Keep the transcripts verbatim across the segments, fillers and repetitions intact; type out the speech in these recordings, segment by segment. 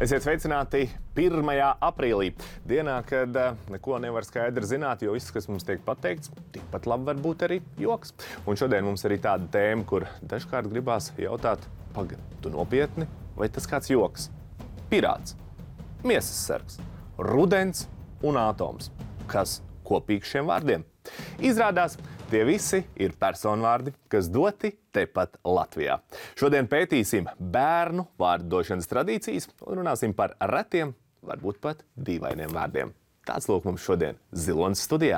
Esiet sveicināti pirmajā aprīlī, dienā, kad uh, neko nevar skaidri zināt, jo viss, kas mums tiek pateikts, tikpat labi var būt arī joks. Un šodien mums arī tāda tēma, kur dažkārt gribās jautāt, pagaid, tu nopietni, vai tas kāds joks? Pirāts, miesas sargs, rudens un atoms. Kas kopīgs šiem vārdiem? Izrādās, tie visi ir personvārdi, kas doti tepat Latvijā. Šodien pētīsim bērnu vārdu došanas tradīcijas un runāsim par retiem, varbūt pat dīvainiem vārdiem. Tāds lūk mums šodien Zilonas studijā.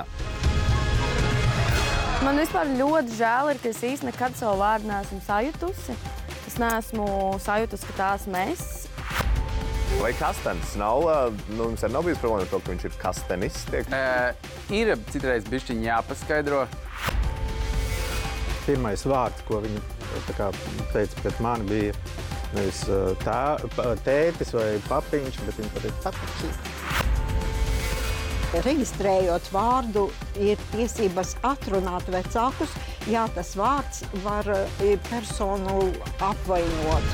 Man vispār ļoti žēl ir, ka es īsti nekad savu vārdu neesmu sajutusi. Es neesmu sajutusi, ka tās mēs. Vai kastanis nav, nu, mums arī nav bijis problēma ar to, ka viņš ir kastanis? Tiek... Uh, ir citreiz bišķiņ jāpaskaidro. Pirmais vārds, ko viņi tā kā teica pret mani, bija nevis tā, tētis vai papiņš, bet viņi pateica papiņš. Reģistrējot vārdu, ir tiesības atrunāt vecākus, ja tas vārds var personu apvainot.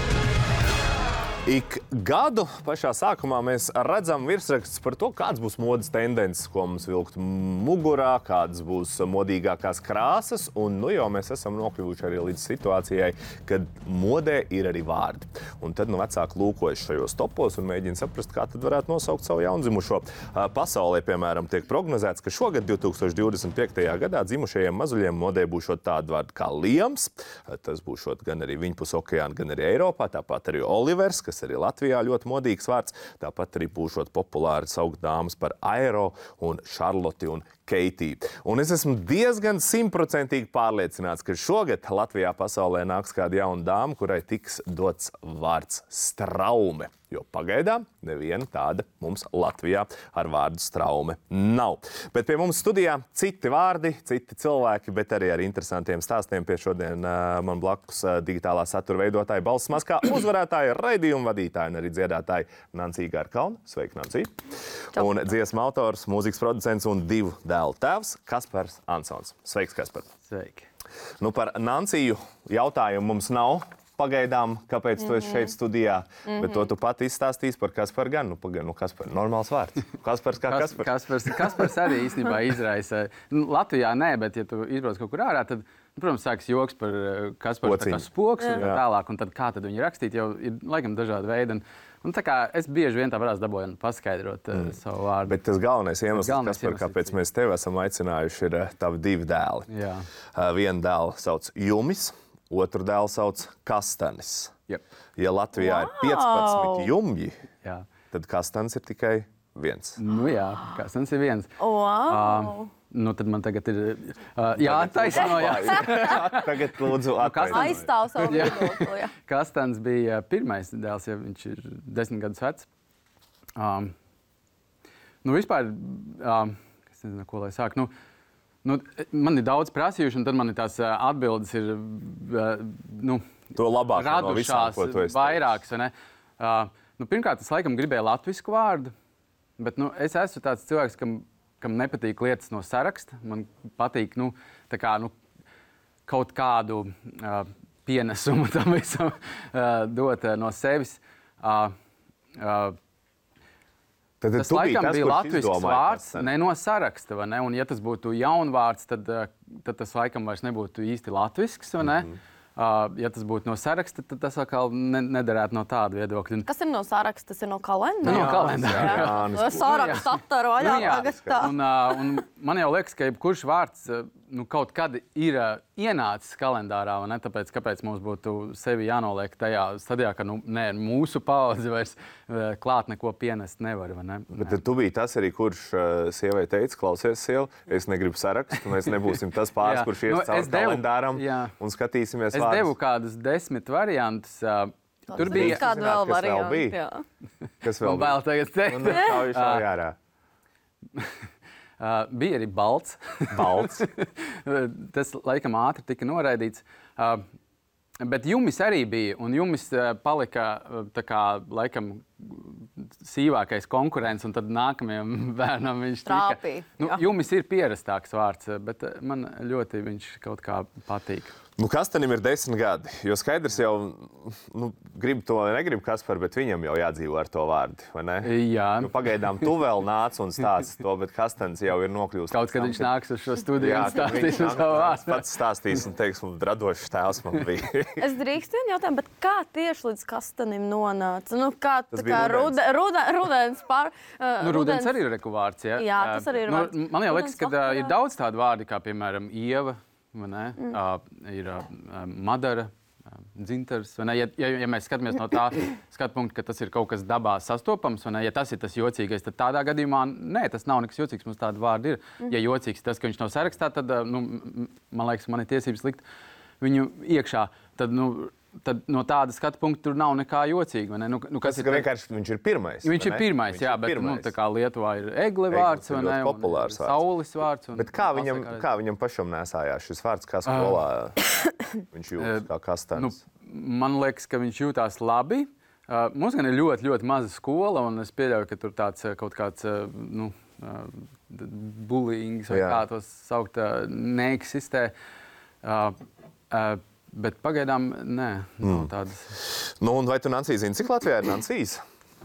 Ik gadu pašā sākumā mēs redzam virsrakstus par to, kāds būs modes tendences, ko mums vilkt mugurā, kādas būs modīgākās krāsas, un nu jau mēs esam nokļuvuši arī līdz situācijai, kad modē ir arī vārdi. Un tad nu vecāki lūkojas šajos topos un mēģina saprast, kā tad varētu nosaukt savu jaundzimušo. Pasaulē, piemēram, tiek prognozēts, ka šogad divtūkstoš divdesmit piektajā gadā dzimušajiem mazuļiem modē būšot tādu vārdu kā Liams. Tas būšot gan arī viņpus okeāna, gan arī Eiropā, tāpat arī Olivers, kas arī Latvijā ļoti modīgs vārds. Tāpat arī būšot populāri saukt dāmas par Aero un Šarloti un Keitī. Un es esmu diezgan simtprocentīgi pārliecināts, ka šogad Latvijā pasaulē nāks kāda jauna dāma, kurai tiks dots vārds Straume. Jo pagaidām neviena tāda mums Latvijā ar vārdu Straume nav. Bet pie mums studijā citi vārdi, citi cilvēki, bet arī ar interesantiem stāstiem. Pie šodien uh, man blakus uh, digitālā satura veidotāja Balss maskā uzvarētāja, raidījuma vadītāja un arī dziedātāja Nancija Garkalna. Sveika, Nancija! Čau. Un dziesmu autors, mūzikas producents un divu dēlu tēvs Kaspars Ansons. Sveiks, Kaspar! Sveiki! Nu, par Nanciju jautājumu mums nav. Pagaidām, kāpēc mm-hmm. tu esi šeit studijā, mm-hmm. bet to tu pati izstāstīsi par Kasparu gan. Nu, pagaid, nu, Kaspar, normāls vārds. Kaspars kā Kaspars. Kaspars, Kaspars arī īstenībā izraisa. Nu, Latvijā nē, bet ja tu izbrauc kaut kur ārā, tad, protams, sāks joks par Kasparu tā kā spoks un tālāk, un tad kā tad viņi rakstīt, jau ir laikam dažādi veidi. Un, un tā kā es bieži vien tā varās dabojam paskaidrot mm. savu vārdu. Bet tas galvenais iemesls, galvenais Kaspar, iemesls kāpēc mēs tevi esam aicinājuši, ir tavi divi dēli. Jā. Uh, vienu dēlu sauc Jumis. Otru dēlu sauc Kastanis. Yep. Ja Latvijā wow. ir piecpadsmit jumji, jā. Tad Kastanis ir tikai viens. Nu jā, Kastanis ir viens. Wow. Uh, nu tad man tagad ir uh, jātaisno. Jā. Tagad lūdzu atvainojiet. Aizstāv savu viedokli. Jā. Kastanis bija pirmais dēls, ja viņš ir desmit gadus vecs. Um, nu vispār, um, es nezinu, ko lai sāk. Nu, Nu, man ir daudz prasījuši, un tad man ir tās atbildes ir, nu, to labāk no visām, ko tu esi vairākas, vai ne? Uh, nu, pirmkārt, es laikam gribēju latvisku vārdu, bet, nu, es esmu tāds cilvēks, kam, kam nepatīk lietas no saraksta. Man patīk, nu, tā kā, nu, kaut kādu uh, pienesumu tam visam uh, dot uh, no sevis. Uh, uh, Tad tas laikam tas, bija latvisks vārds, ne no saraksta, vai ne? Un ja tas būtu jaunvārds, tad, tad tas laikam vairs nebūtu īsti latvisks, vai ne? Mm-hmm. Uh, ja tas būtu no saraksta, tad tas atkal ne, nederētu no tāda viedokļa. Kas ir no saraksta? Tas ir no kalendāra? No kalendāra, jā. jā. jā. Saraksta aptaru vaļā nu, tagad tā. Un, uh, un man jau liekas, ka jebkurš vārds uh, nu, kaut kad ir uh, ienācis kalendārā, vai ne? Tāpēc, kāpēc mums būtu sevi jānoliek tajā stadijā, ka nu, ne, mūsu paudze vairs uh, klāt neko pienest nevar, vai ne? Bet tu biji tas arī, kurš uh, sievai teica, klausies sievu, es negribu sarakstu, mēs nebūsim tas pāris, kurš ies nu, caur kalendāram jā. Un skatīsimies es vārdus. Es devu kādus desmit variantus. Uh, Tur bija kāda vēl varianta. Kas vēl bija? Vēl tagad teikt. Un tā jau šau jārā. Uh, bija arī balts. Balts. Tas laikam ātri tika noraidīts. Uh, bet Jumis arī bija, un Jumis uh, palika uh, tā kā laikam sīvākais konkurents, un tad nākamajam bērnam viņš Trāpī, tika. Nu, Jumis ir pierastāks vārds, bet man ļoti viņš kaut kā patīk. Nu, Kastanim ir desmit gadi, jo skaidrs jau, nu, grib to vai negrib Kaspar, bet viņam jau jādzīvo ar to vārdu, vai ne? Jā. Nu, pagaidām tu vēl nāc un stāsti to, bet Kastans jau ir nokļūst. Kaut kad viņš nāks uz šo studiju Jā, un stāstīs uz savu viņš vārdu. pats stāstīs un teiks, man radošs tēls man bija. Es drīkstu vienu jautājumu, bet kā tieši līdz Kastanim nonāca? Nu, kā Tas tā bija kā rudens. rude, rude, rudens pār... Uh, Nu, rudens arī ir rekuvārds, jā. Jā, tas arī ir Nu, vārds. man jau liekas, Rudens ka uh, vakarā. ir daudz tādu vārdu, kā piemēram Ieva, vai ne? Mm. Uh, ir uh, Madara, uh, dzintars, vai ne? Ja, ja, ja mēs skatāmies no tā skatu punkta, ka tas ir kaut kas dabā sastopams, vai ne? Ja tas ir tas jocīgais, tad tādā gadījumā, nē, tas nav nekas jocīgs, mums tāda vārda ir. Mm. Ja jocīgs tas, ka viņš nav sarakstā, tad, uh, nu, m- man liekas, man ir tiesības likt viņu iekšā. Tad, nu, tad no tāda skatu punkta tur nav nekā jocīga, vai ne? Nu, nu, kas Tas ir ir vienkārši, viņš ir pirmais. Viņš vai ir ne? pirmais, Viņš jā, ir bet pirmais. nu, tā kā Lietuvā ir egli vārds, ir vai ļoti ne? populārs vārds. Saulis vārds. Un, Bet kā viņam, pasaka- kā viņam pašam nesājās šis vārds, kā skolā viņš jūtas kā Nu, Kastans? man liekas, ka viņš jūtās labi. Uh, mums gan ir ļoti, ļoti maza skola, un es pieļauju, ka tur tāds uh, kaut kāds uh, nu, uh, bullying, vai Jā. kā to saukt, uh, neeksistē. Uh, uh, bet pagaidām nē, nav tādas. Nu, un vai tu, Nancija, zini, cik Latvijā ir Nancijas?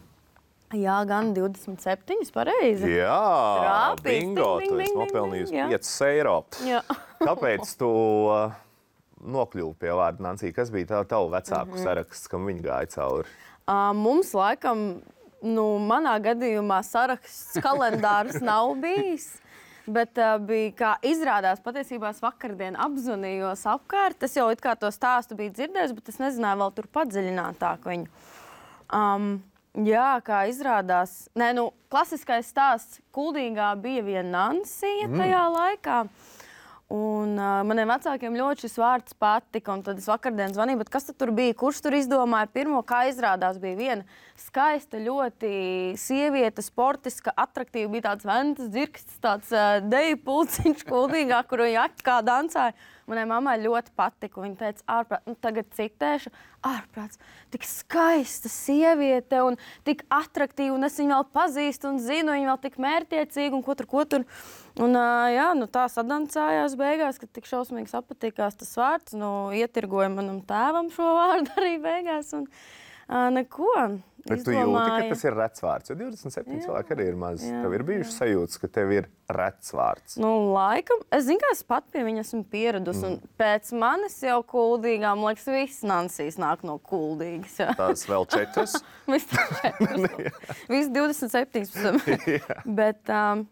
Jā, gan divdesmit septiņi, pareizi. Jā, Trāpīts. bingo, Ding, tu ding, esi ding, nopelnījusi ding, jā. piecus eiro. Jā. Kāpēc tu uh, nokļuvi pie vārda Nancija? Kas bija tā, tavu vecāku Mhm. saraksts, kam viņi gāja cauri? Uh, mums laikam, nu, manā gadījumā saraksts kalendārs nav bijis. Bet uh, bija, kā izrādās, patiesībā es vakardien apzvanījos apkārt. Es jau it kā to stāstu biju dzirdējis, bet es nezināju vēl tur padziļinātāk viņu. Um, jā, kā izrādās, nē, nu, klasiskais stāsts Kuldīgā bija viena Nancija tajā mm. laikā. Un uh, maniem vecākiem ļoti šis vārds patika, un tad es vakardien zvanīju, bet kas tad tur bija? Kurš tur izdomāja pirmo? Kā izrādās, bija viena skaista, ļoti sieviete, sportiska, atraktīva, bija tāds ventas dzirksts, tāds uh, deju pulciņš Kuldīgā, kur viņa kā dancāja. Manai mammai ļoti patika. Viņa teica, ārprāt, nu, tagad citēšu, ārprāts, tik skaista sieviete un tik atraktīva, un es viņu vēl pazīstu un zinu, viņa vēl tik mērķiecīga un ko tur, ko tur. Un, uh, jā, nu, tā sadancājās beigās, ka tik šausmīgi sapatīkās tas vārds. Nu, ietirgoja manam tēvam šo vārdu arī beigās. Un, uh, neko. Bet tu jūti, ka tas ir rets vārds, jo divdesmit septiņi cilvēki arī ir maz. jā, Tev ir bijušas sajūtas, ka tev ir rets vārds. Nu, laikam, es zinu, ka es pat pie viņa esmu pieradusi. Mm. Un pēc manis jau Kuldīgā, man liekas, viss Nancijas nāk no Kuldīgas. Jā. Tās vēl četras. Viss Viss divdesmit septiņi. bet, um,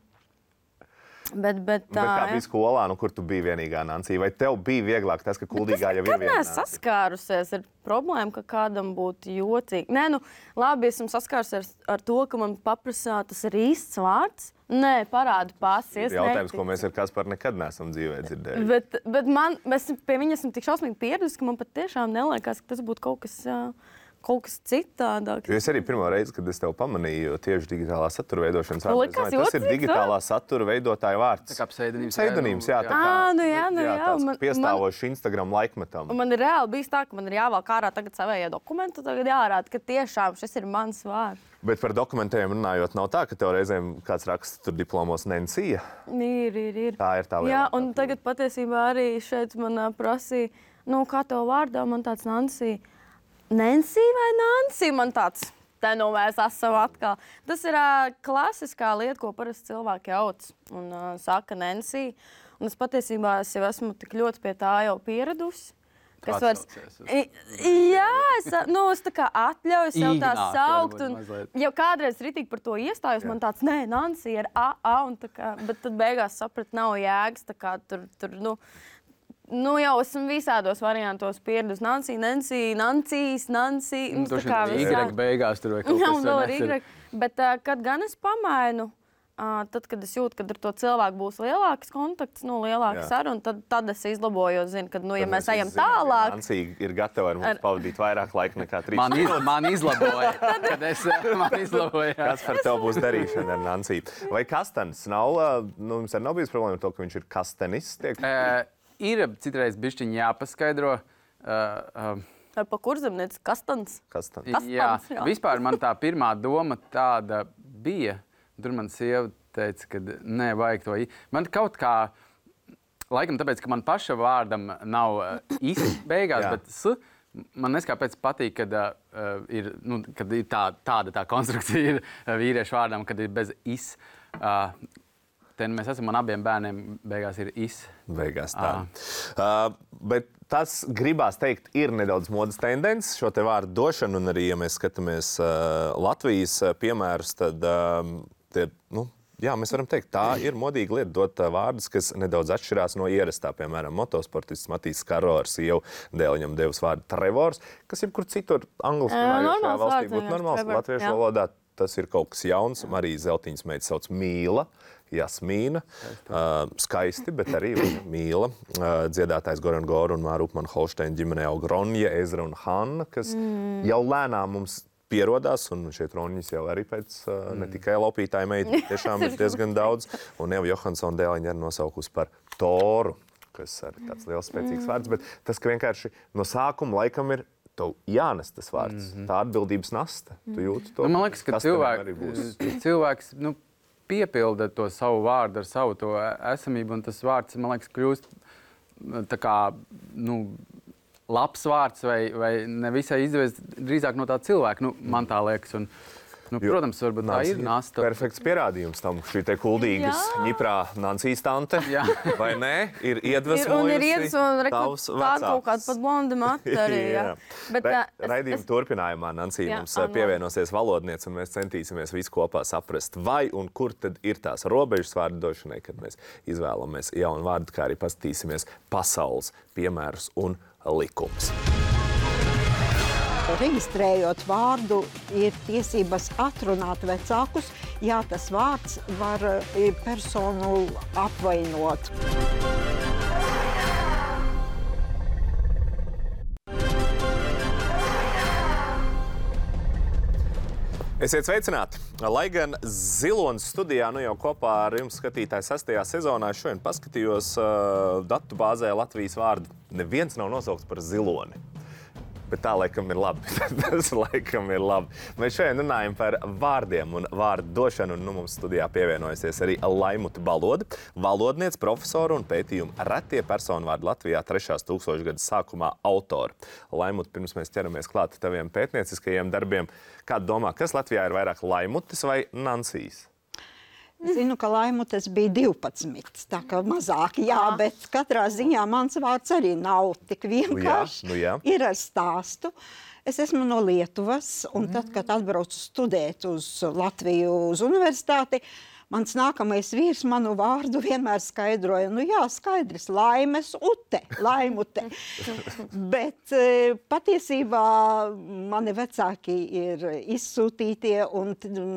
bet, bet, Bet kā bija skolā, nu, kur tu biji vienīgā Nancija? Vai tev bija vieglāk tas, ka Kuldīgā jau ir Kad viena neesmu Nancija? saskārusies ar problēmu, ka kādam būtu jocīgi. Nē, nu, labi, esmu saskārusies ar, ar to, ka man paprasā, tas ir īsts vārds. Nē, parādu pasi. Ir jautājums, ko mēs ar Kasparu nekad neesam dzīvē dzirdējuši. Bet, bet man, es pie viņa esmu tik šausmīgi pieradusi, ka man pat tiešām neliekas, ka tas būtu kaut kas, ā, kaut kas citādāks. Jo es arī pirmo reizi, kad es tevi pamanīju tieši digitālā satura veidošanas Nu, vārdā, likās es domāju, tas ir jocīgs, digitālā satura veidotāja vārds. Tā kā pseidonīms. Pseidonīms, jā, tā kā, Ā, nu jā, nu jā, tāds man- piestāvošs Instagram laikmetam. Un man ir reāli bijis tā, ka man ir jāvelk ārā tagad savējie dokumenti, tagad jārāda, ka tiešām šis ir mans vārds. Bet par dokumentiem runājot, nav tā, ka tev reizēm kāds raksta tur diplomos Nancija. Ir, ir, ir. Tā ir tā Jā, lielākā un tagad patiesībā arī šeit man ā, prasīja, nu, kā tev vārdā, man tāds Nancy. Nancy vai Nancy? Man tāds, te nu mēs esam atkal. Tas ir ā, klasiskā lieta, ko parasti cilvēki jauc un ā, saka Nancy. Un es patiesībā es jau esmu tik ļoti pie tā jau pieradusi. Kas vairs... Atsaucies uz- I- Jā, es, nu, es tā kā atļauju sev tā Ignāti saukt. varbūt Un, mazliet. jau kādreiz ritīgi par to iestājos, man tāds, nē, Nancy ir A, A, un tā kā, bet tad beigās sapratu, nav jēgas, tā kā tur, tur, nu, nu jau esmu visādos variantos pieradusi. Nancy, Nancy, Nancijas, Nancy, nu, tā Tur kā ir visā- Y beigās tur vai kaut Jā, kas un vēl vai ir ne? Y. Bet, uh, kad gan es pamainu, uh, tad, kad es jūtu, ka ar to cilvēku būs lielāks kontakts, nu, lielāka Jā. saruna, tad, tad es izlaboju, jo zinu, ka, nu, ja Tad mēs ejam visi zinām, ka tālāk, Nancija ir gatava ar mums Ar- pavadīt vairāk laika nekā trīs Man, iz, man izlaboja, kad es man izlaboju. jā. Kas par tevi būs darīšana ar Nanciju? Vai Kastans nav, ā, nu, jums arī nav bijis problēma ar to, ka viņš ir kastanis? Tiek? Uh, ir citreiz bišķiņi jāpaskaidro. Uh, uh, pa kurzemnieci Kastans. Kastans. Kastans, jā, jā. vispār man tā pirmā doma tāda bija. Tur man sieva teica, ka nevajag to. i- Man kaut kā, laikam tāpēc, ka man paša vārdam nav uh, is beigās, bet s. Man neskāpēc patīk, kad, uh, ir, nu, kad ir tā, tāda tā konstrukcija ir uh, vīriešu vārdam, kad ir bez is. Uh, te mēs esam, man abiem bērniem beigās ir is. Beigās tā. Uh, bet tas, gribās teikt, ir nedaudz modas tendences, šo te vārdu došanu, un arī, ja mēs skatāmies uh, Latvijas piemērus, tad uh, tie, nu, jā, mēs varam teikt, tā ir modīga lieta dot vārdus, kas nedaudz atšķirās no ierastā. Piemēram, motosportists Matīs Skaro ar sievu dēļ viņam devis vārdu Trevors, kas jebkur citur angliski runājošajā valstī būtu normāls. Latviešu valodā tas ir kaut kas jauns. Marija Zeltiņas meita sauc Mīla, Jasmīna. Uh, skaisti, bet arī Mīla. Uh, dziedātājs Goran Goru un Māra Upmana Holšteina ģimenē aug Ronja, Ezra un Hanna, kas mm. jau lēnām mums pierodās, un šeit Ronjas jau arī pēc uh, ne tikai laupītāja meita, tiešām ir diezgan daudz. Un Eva Johansona dēliņa ir nosaukusi par Toru, kas ir tāds liels spēcīgs vārds, bet tas, ka vienkārši no sākuma laikam ir tev jānes tas vārds. Mm-hmm. Tā atbildības nasta. Tu jūti to? Nu, man liekas, ka cilvēk, cilvēks nu, piepilda to savu vārdu ar savu to esamību, un tas vārds, man liekas, kļūst tā kā, nu, labs vārds vai, vai nevisai izdevies drīzāk no tā cilvēka. Nu, man tā liekas. Un, nu, protams, varbūt tā ir nasta. Perfekts pierādījums tam. Šī te kuldīgas ņiprā Nancijas tante, vai ne, ir iedvesmojusi un ir iedvesmojusi tavs vecāks. Kaut kāda pat blonda mata arī. jā. Bet, Ra es, raidījuma es... turpinājumā Nancija mums pievienosies valodniece, un mēs centīsimies visu kopā saprast, vai un kur tad ir tās robežas vārdu došanai, kad mēs izvēlamies jaunu vārdu, kā arī paskatīsimies pasaules piemērus un likums. Reģistrējot vārdu, ir tiesības atrunāt vecākus, ja tas vārds var personu apvainot. Esiet sveicināti! Lai gan Zilonis studijā nu jau kopā ar jums skatītāji sastajā sezonā, šodien paskatījos uh, datu bāzē Latvijas vārdu. Neviens nav nosaukts par Ziloni. Bet tā laikam ir labi. Tas laikam ir labi. Mēs šodien runājam par vārdiem un vārdu došanu, un nu, mums studijā pievienojusies arī Laimuta Baloda, valodniece, profesora un pētījumu retie personvārdi Latvijā trešās tūkstošgadas sākumā autora. Laimuta, pirms mēs ķeramies klāt taviem pētnieciskajiem darbiem, kāda domā, kas Latvijā ir vairāk Laimutas vai Nancijas? Zinu, ka Laimutes bija divpadsmit, tā kā mazāk, jā, bet katrā ziņā mans vārds arī nav tik vienkārši. Nu jā, nu jā. Ir ar stāstu. Es esmu no Lietuvas, un tad, kad atbraucu studēt uz Latviju uz universitāti, mans nākamais vīrs manu vārdu vienmēr skaidroja. Nu jā, skaidrs, Laimes ute, Laimute. Bet patiesībā mani vecāki ir izsūtītie un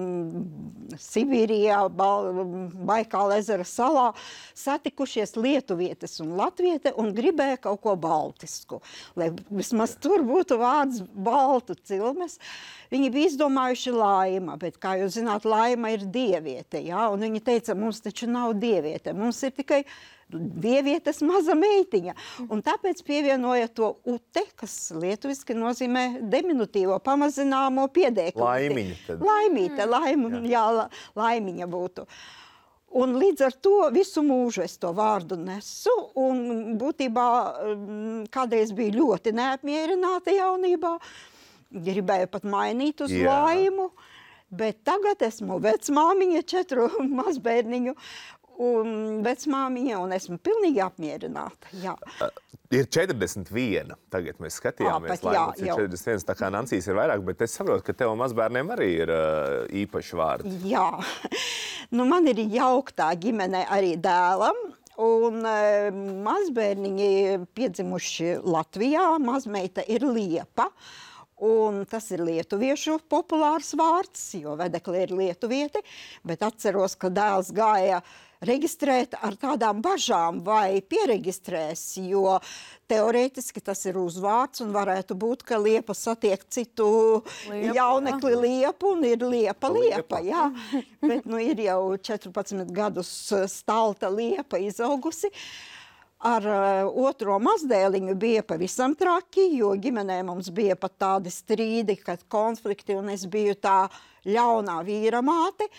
Sibīrijā, Baikāla ezera salā satikušies lietuvietes un latviete un gribēja kaut ko baltisku. Lai vismaz tur būtu vārds baltu cilmes. Viņi bija izdomājuši Laima, bet, kā jūs zināt, Laima ir dieviete, jā? Un viņi teica, mums taču nav dieviete, mums ir tikai dievietes maza meitiņa. Un tāpēc pievienoja to ute, kas lietuviski nozīmē diminutīvo pamazināmo piedēklu. Laimiņa tad. Laimīte, laim, jā, la, laimiņa būtu. Un līdz ar to visu mūžu es to vārdu nesu, un būtībā kādreiz bija ļoti neapmierināta jaunībā. Gribēju pat mainīt uz Jā. Laimu, bet tagad esmu vecmāmiņa, četru mazbērniņu un vecmāmiņa, un esmu pilnīgi apmierināta. Jā. Uh, ir četrdesmit viena. Tagad mēs skatījāmies, Laimuts ir četrdesmit viens, tā kā Nancijas ir vairāk, bet es saprotu, ka tev mazbērniem arī ir uh, īpaši vārdi. Jā. Nu, man ir jauktā ģimene arī dēlam. Un e, mazbērniņi piedzimuši Latvijā, mazmeita ir Liepa. Un tas ir lietuviešu populārs vārds, jo Vedekle ir lietuvieti, bet atceros, ka dēls gāja reģistrēt ar tādām bažām vai pieregistrēs, jo teorētiski tas ir uzvārds un varētu būt, ka Liepa satiek citu liepa, jaunekli Liepu un ir Liepa Liepa, jā. Bet nu ir jau četrpadsmit gadus stalta Liepa izaugusi. Ar uh, otro mazdēliņu bija pavisam traki, jo ģimenē mums bija pat tādi strīdi, kad konflikti, un es biju tā ļaunā vīra māte,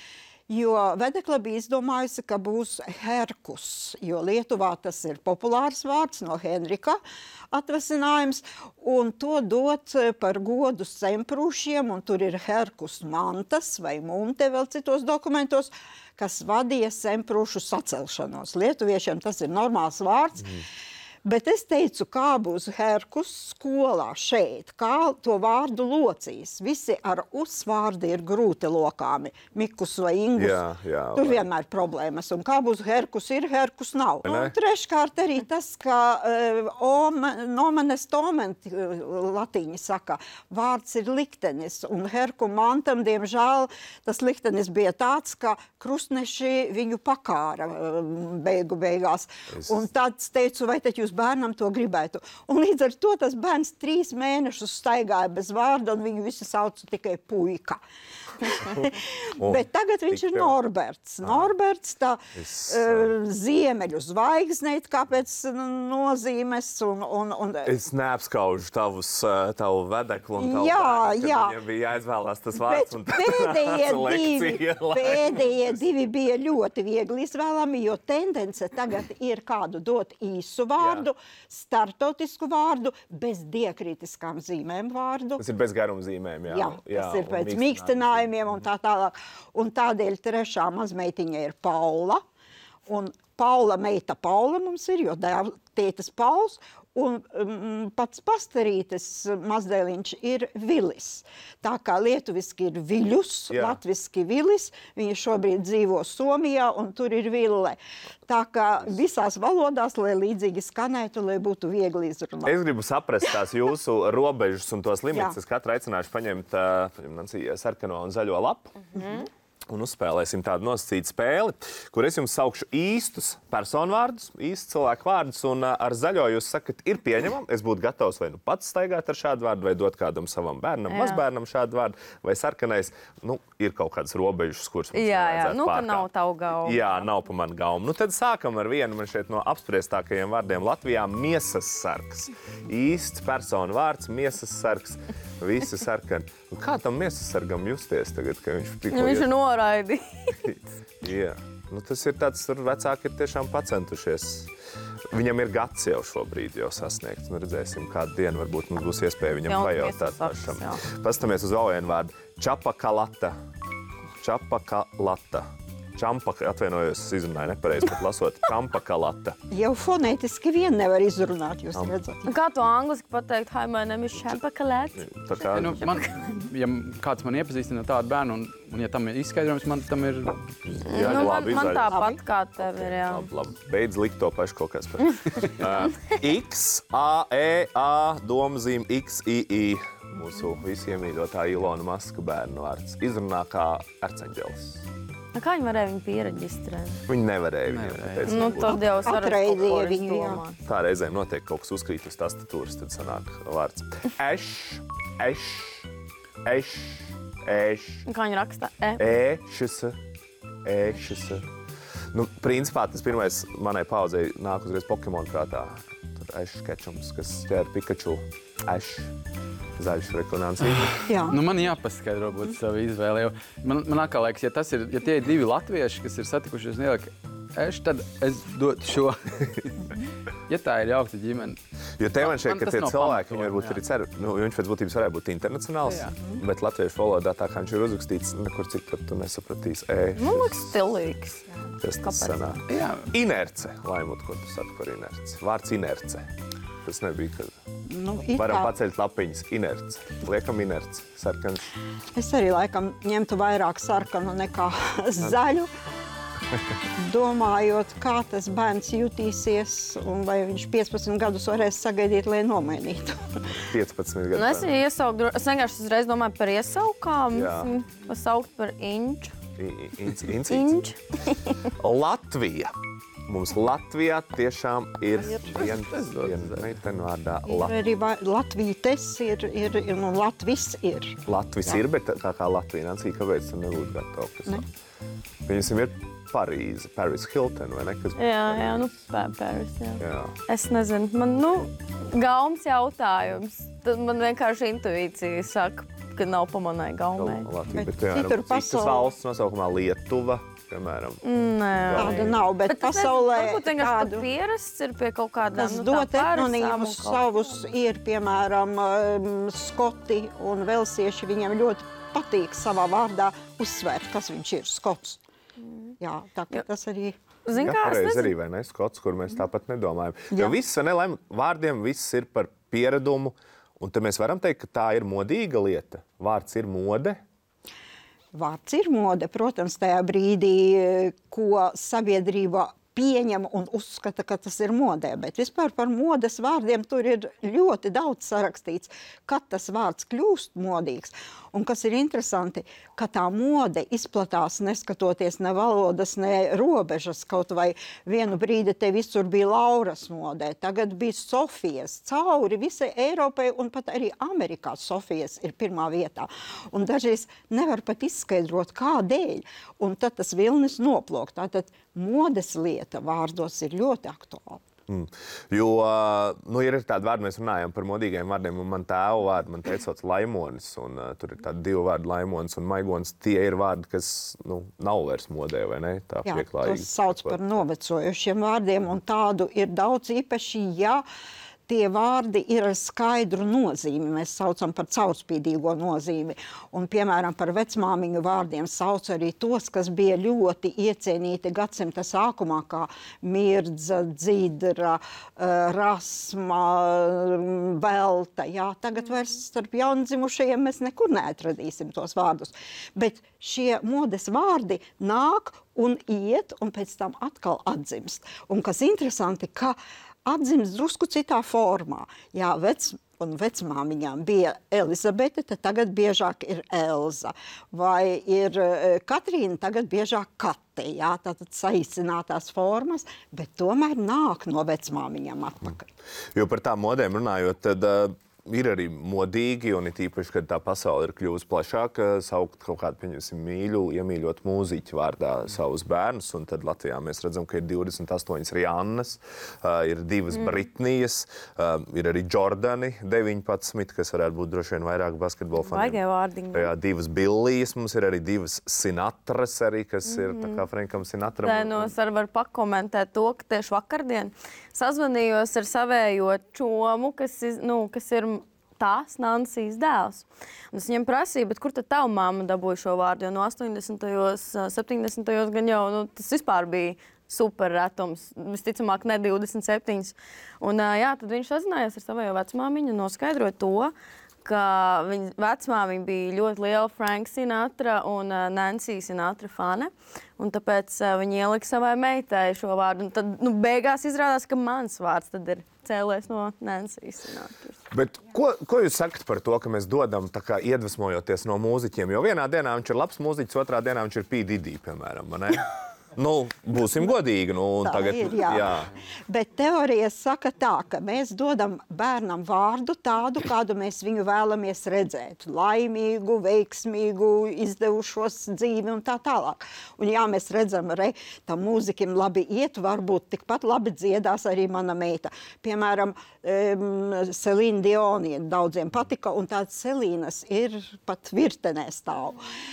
Jo vedekla bija izdomājusi, ka būs Herkus, jo Lietuvā tas ir populārs vārds no Henrika atvasinājums, un to dot par godu semprūšiem, un tur ir Herkus mantas vai munte vēl citos dokumentos, kas vadīja semprūšu sacelšanos. Lietuviešiem tas ir normāls vārds. Mm. Bet es teicu, kā būs Herkus skolā šeit, kā to vārdu locīs. Visi ar uzvārdi ir grūti lokāmi, Mikus vai Ingus. Jā, jā, Tur vai. vienmēr problēmas. Un kā būs Herkus ir, Herkus nav. Vai Un ne? treškārt arī tas, ka uh, ome, nomenes tomenti, uh, latīņi saka, vārds ir liktenis. Un Herku mantam, diemžēl, tas liktenis bija tāds, ka krustneši viņu pakāra uh, beigu beigās. Es... Un tāds teicu, vai tad jūs bērnam to gribētu. Un līdz ar to tas bērns trīs mēnešus staigāja bez vārda, un viņu visi sauca tikai puika. Oh, Bet tagad viņš ir Norberts. Norberts, tā Es, uh, ziemeļu zvaigzneit, kāpēc nozīmes. Un, un, un, Es neapskaužu tavus, uh, tavu vedeklu un tavu Jā, bērnu, kad jā. viņiem bija jāizvēlās tas Bet vārds. Un pēdējie tāda divi, lekcija, lai- pēdējie divi bija ļoti viegli izvēlami, jo tendence tagad ir kādu dot īsu vārdu, startautisku vārdu, bez diekritiskām zīmēm vārdu. Tas ir bez garuma zīmēm, jā. Jā, tas ir un pēc mīkstinājuma mīkstinājumiem un tā tālāk. Un tādēļ trešā mazmeitiņa ir Paula. Un Paula meita Paula mums ir, jo dēv, tētis Pauls. Un um, pats pastarītes mazdēliņš ir Vilis. Tā kā lietuviski ir Viļus, Jā. latviski Vilis. Viņa šobrīd dzīvo Somijā un tur ir Ville. Tā kā visās valodās, lai līdzīgi skanētu, lai būtu viegli izrunāt. Es gribu saprast tās jūsu robežas un tos limitus. Jā. Es katru aicināšu paņemt uh, Nancy, sarkano un zaļo lapu. Mm-hmm. Un uzspēlēsim tādu nosacītu spēli, kur es jums saukšu īstus personvārdus, īstus cilvēku vārdus, un uh, ar zaļo jūs sakat, ir pieņemam. Es būtu gatavs vai nu pats staigāt ar šādu vārdu, vai dot kādam savam bērnam, Jā. mazbērnam šādu vārdu, vai sarkanais. Nu, ir kaut kādas robežas, kuras mums Jā, jā, nevajadzētu nu, ka pārkāpt. nav tavu gauma. Jā, nav pa manu gaumu. Nu, tad sākam ar vienu man šeit no apspriestākajiem vārdiem Latvijā - miesas sargs. Īsts personu vārds - miesas sargs. Visi sarkani. Un kā tam miesas sargam justies tagad, ka viņš tikko Nu, viņš iet- ir noraidījis. Jā, nu, tas ir tāds, tur vecāki ir tiešām pacentušies. Viņam ir gads jau šobrīd jau sasniegts. Nu, redzēsim, kādu dienu varbūt mums būs iespēja viņam Jauns pajautāt miesas sargs, pašam. jā. Pastamies uz vēl vienu vārdu. Čapakalata. Čapakalata. Čampaka, atvainojos, es izrunāju nepareizi, bet lasot čampakalata. Jau fonētiski vien nevar izrunāt, jūs redzat. Un Kā to angliski pateikt? Hi, my name is Champakalēt. Tā kā, Nu, man, ja kāds man iepazīstina ar tādu bērnu, un, un ja tam ir izskaidrojums, man tam ir... jā, Nu, man, labi man izvaļ. tāpat kā tev ir, jā. Labi, labi. Beidz likt to pašu kaut kāds par. uh, X, A, E, A, domzīm X, I, I. Mūsu visiem iemīļotā Ilona Maska bērnu vārds. Izrunā kā arceņģelis. Nu, Kā viņi varēja viņu pieregistrēt? Viņi nevarēja viņiem Nevarēja. pateikt. Nu, tad jau sarakstu Atraidīja kaut ko es viņu, jā. domāju. Tā reizēm notiek kaut kas uzkrīt uz tastatūras, tad sanāk vārds. Eš, eš, eš, eš, Un Kā viņi raksta? E. ešas, ešas. Nu, principā tas pirmais manai paudzei nāk uzreiz Pokemon prātā. Tur eš skečums, kas ķēra Pikachu. Eš, zaļš rekonancija. Jā. Nu, man jāpaskaidro būt savu izvēli. jo Man, man atkal liekas, ja, tas ir, ja tie ir divi latvieši, kas ir satikušies un ielika eš, tad es dotu šo. Ja tā ir jaukta ģimene. Jo te man šeit, Man ka tas tie nav cilvēki, pamatojumi, viņi varbūt jā. arī cer, nu, viņš pēc būtības varētu būt internacionāls, Jā. bet latviešu valodā tā kā viņš ir uzrakstīts, nekur citur tu nesapratīsi. E, Nu, liekas stilīgs. kas tas kāpēc? sanāk? Jā. Inerce, Laimut, ko tu saki par inerci? Vārds inerce. Tas nebija, kad Nu, ir varam tā. paceļt lapiņas. Inerce. Liekam inerce. Sarkans. Es arī laikam ņemtu vairāk sarkanu nekā zaļu. Domājot, kā tas bērns jutīsies un vai viņš piecpadsmit gadus varēs sagaidīt, lai nomainītu. piecpadsmit Nu, es gadu. viņu iesauku, es vienkārši uzreiz domāju par iesaukām. Jā. Pasaukt par inču. Incīts. Inču. Latvija. Mums Latvijā tiešām ir viena tas dod vien meitene vārdā Ir Latvija. arī va- Latvītes ir, ir, ir un Latvis ir. Latvijas ir, bet tā kā Latvija Nancija, kāpēc tu nebūtu gatava? kas Ne. nav? Viņasim ir Parīze, Paris Hilton vai ne? Kas... Jā, jā, nu, Pēris, jā. Jā. Es nezinu, man, nu, gaumas jautājums. Tad man vienkārši intuīcija saka, ka nav pamanai gaumē. Latvija, bet, Bet piemēram, citur citas pasaulē- valsts nosaukumā Lietuva, piemēram. Nē. Tāda nav, bet, bet Tas pasaulē varbūt vienkārši pat pierasts ir pie kaut kādām, kas nu, dot tā etnonīmus pārsām un kaut- savus ir, piemēram, um, skoti un velsieši. Viņiem ļoti patīk savā vārdā uzsvērt, kas viņš ir, skots. Jā, tā kā tas arī... Zin Jā, kā, es pareizi nezinu. arī, vai ne? Skots, kur mēs tāpat nedomājam. Jā. Jo viss, ne, laim, vārdiem viss ir par pieradumu, un te mēs varam teikt, ka tā ir modīga lieta. Vārds ir mode. Vārds ir mode, protams, tajā brīdī, ko sabiedrība pieņem un uzskata, ka tas ir modē. Bet vispār par modes vārdiem tur ir ļoti daudz sarakstīts, kad tas vārds kļūst modīgs. Un kas ir interesanti, ka tā mode izplatās neskatoties ne valodas, ne robežas. Kaut vai vienu brīdi te visur bija Lauras modē, tagad bija Sofijas. Cauri visai Eiropai un pat arī Amerikā Sofijas ir pirmā vietā. Un dažreiz nevar pat izskaidrot, kādēļ. Un tad tas vilnis noplok. Tātad modes lieta vārdos ir ļoti aktuāla. Mm. Jo, uh, nu, ir tādi vārdi, mēs runājam par modīgiem vārdiem, un man tēva vārdi, man teica sauc Laimonis, un uh, tur ir tādi divi vārdi Laimonis un Maigonis. Tie ir vārdi, kas, nu, nav vairs modē, vai ne? Tā Jā, pieklājīgi. tos sauc par novecojušiem vārdiem, un tādu ir daudz īpaši, ja tie vārdi ir ar skaidru nozīmi. Mēs saucam par caurspīdīgo nozīmi. Un, piemēram, par vecmāmiņu vārdiem sauc arī tos, kas bija ļoti iecienīti gadsimta sākumā, kā Mirdza, Dzidra, Rasma, Velta. Jā, tagad vairs starp jaundzimušajiem mēs nekur neatradīsim tos vārdus. Bet šie modes vārdi nāk un iet, un pēc tam atkal atzimst. Un kas interesanti, ka atzīmes drusku citā formā. Jā, vec un vecmāmiņām bija Elizabete, tad tagad biežāk ir Elza. Vai ir Katrīna, tagad biežāk Kate. Jā, tātad saīsinātās formas, bet tomēr nāk no vecmāmiņām atpakaļ. Jo par tām modēm runājot, tad uh, ir arī modīgi, un it īpaši, kad tā pasaule ir kļuvusi plašāka, saukt kaut kādu, pieņemsim, mīļu, iemīļot mūziķu vārdā savus bērnus, un tad Latvijā mēs redzam, ka ir divdesmit astoņas Riannas, uh, ir divas mm. Britnijas, uh, ir arī Jordani, deviņpadsmit, kas varētu būt droši vien vairāk basketbola faniem. Vaigie vārdiņi. Jā, divas Billijas, mums ir arī divas Sinatras, arī, kas mm. ir tā kā Frankam Sinatram. Tā no es varu pakomentēt to, ka tieši vakardien sazvanījos ar savējo čomu, kas, iz, nu, kas ir tās Nansijas dēls. Un es viņam prasīju, bet kur tad tava mamma dabūja šo vārdu? Jo no astoņdesmitajos, septiņdesmitajos gan jau, nu, tas vispār bija super retums. Visticamāk, ne divdesmit septiņas. Un jā, tad viņš sazinājās ar savējo vecmāmiņu un noskaidroja to, ka viņa vecmāmiņa bija ļoti liela Frank Sinatra un uh, Nancy Sinatra fane. Un tāpēc uh, viņa ielika savai meitai šo vārdu. Un tad nu, beigās izrādās, ka mans vārds tad ir cēlies no Nancy Sinatras. Bet ko, ko jūs sakat par to, ka mēs dodam tā kā iedvesmojoties no mūziķiem? Jo vienā dienā viņš ir labs mūziķis, otrā dienā viņš ir P. Diddy, piemēram, vai ne? Nu, būsim godīgi. Nu, Tā tagad, ir, jā. jā. Bet teorija saka tā, ka mēs dodam bērnam vārdu tādu, kādu mēs viņu vēlamies redzēt. Laimīgu, veiksmīgu, izdevušos dzīvi un tā tālāk. Un jā, mēs redzam, re, tam mūzikim labi iet, varbūt tikpat labi dziedās arī mana meita. Piemēram, um, Selīna Dioni daudziem patika, un tāds Selīnas ir pat virtenē stāv.